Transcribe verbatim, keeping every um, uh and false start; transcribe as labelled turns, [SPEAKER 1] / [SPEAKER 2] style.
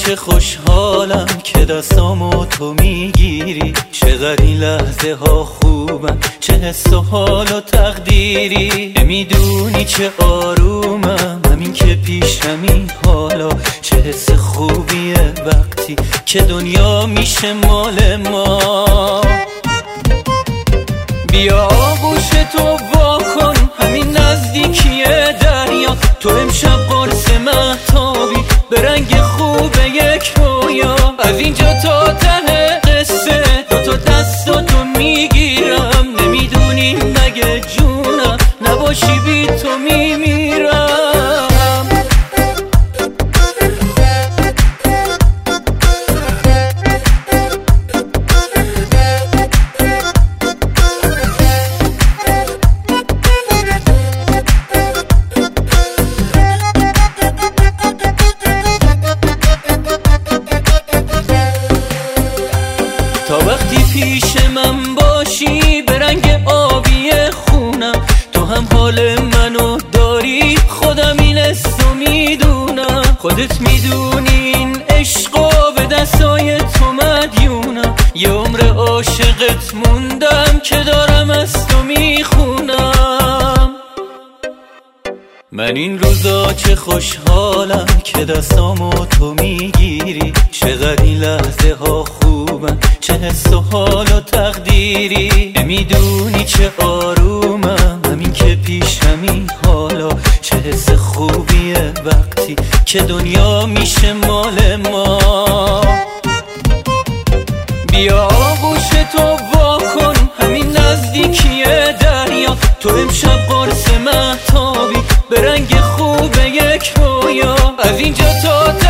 [SPEAKER 1] چه خوشحالم که دستامو تو میگیری، چقدر این لحظه ها خوبن، چه حس و حال و تقدیری. نمیدونی چه آرومم همین که پیشمی، حالا چه حس خوبیه وقتی که دنیا میشه مال ما. بیا آغوش تو وا کن همین نزدیکی دریا، تو امشب قرص مهتابی به رنگ خوب یک رویا. از اینجا تا ته قصه دو تا دستاتو میگیرم، نمیدونی مگه جونم نباشی بی تو میمیرم. تا وقتی پیش من باشی به رنگ آبی خونم، تو هم حال منو داری، خودم این اسمو میدونم. خودت میدونی این عشقو به دستای تو مدیونم، یه عمر عاشقت موندم که دارم از تو میخونم. من این روزا چه خوشحالم که دستامو تو میگیری، چقدر این لحظه ها خوبن، چه حس و حال و تقدیری. نمیدونی چه آرومم همین که پیشمی، حالا چه حس خوبیه وقتی که دنیا میشه مال ما. بیا آغوش تو وا کن همین نزدیکی دریا، تو امشب قرص مهتابی به رنگ خوب یک رویا. از اینجا تا